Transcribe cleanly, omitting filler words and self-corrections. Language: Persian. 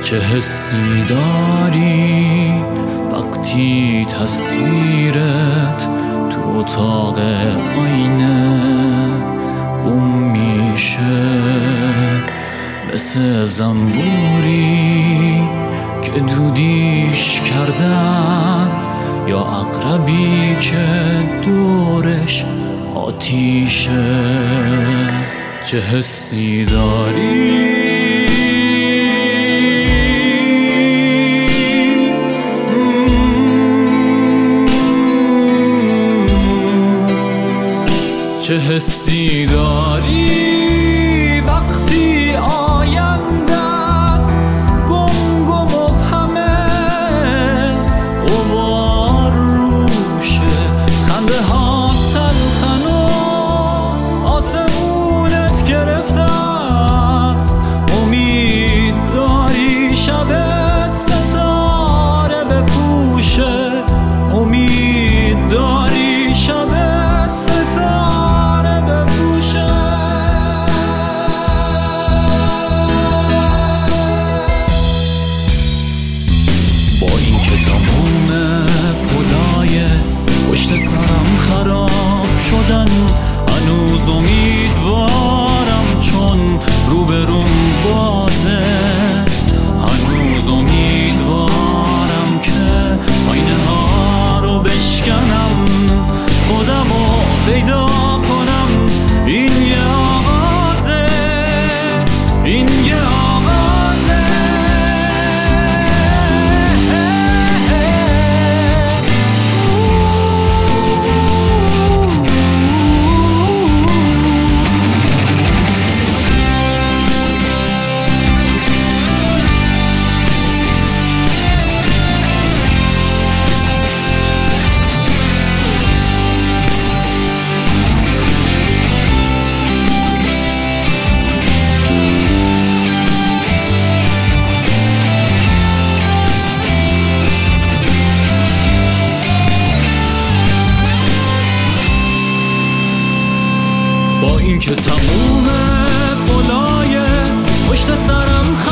چه حسی داری وقتی تصویرت تو اتاق آینه گم میشه، مثل زنبوری که دودیش کردن یا عقربی که دورش آتیشه. چه حسی داری چه حسی داری وقتی آیندت گم و مبهمه، غبار روشه، خنده ها تلخن و آسمونت گرفته است. امید داری شبت ستاره بپوشه، امید داری شبت ستاره بپوشه. با این که تموم پلای پشت سرم خراب شدن، هنوز امیدوارم چون روبروم بازه. هنوز امیدوارم که آینه ها رو بشکنم، خودم رو پیدا کنم. این یه آغازه، این یه آغازه. با این که تموم پلای پشت سرم